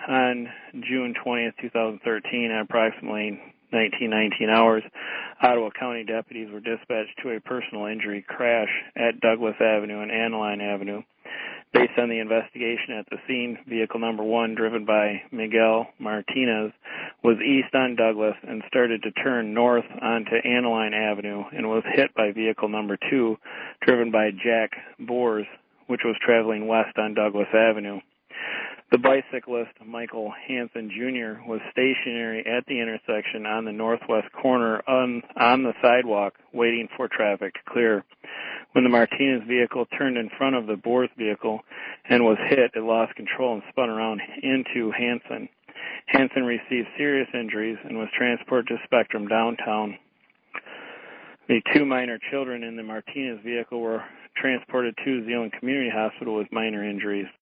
on June 20th, 2013, at approximately 19 hours, Ottawa County deputies were dispatched to a personal injury crash at Douglas Avenue and Aniline Avenue. Based on the investigation at the scene, vehicle number 1, driven by Miguel Martinez, was east on Douglas and started to turn north onto Aniline Avenue and was hit by vehicle number 2, driven by Jack Boers, which was traveling west on Douglas Avenue. The bicyclist, Michael Hansen Jr., was stationary at the intersection on the northwest corner on the sidewalk, waiting for traffic to clear. When the Martinez vehicle turned in front of the Boers vehicle and was hit, it lost control and spun around into Hansen. Hansen received serious injuries and was transported to Spectrum downtown. The 2 minor children in the Martinez vehicle were transported to Zeeland Community Hospital with minor injuries.